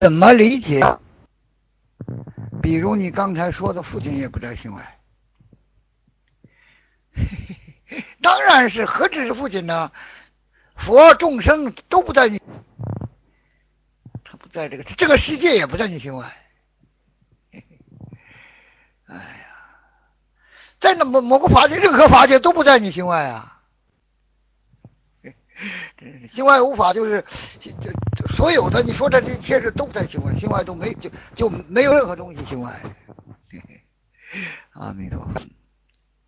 怎么理解？比如你刚才说的父亲也不在心外，当然是何止是父亲呢？佛众生都不在你，他不在这个世界也不在你心外。哎呀，在那某个法界，任何法界都不在你心外啊。心外无法就是所有的你说的这些事都在心外，心外都没就没有任何东西心外。阿弥陀佛。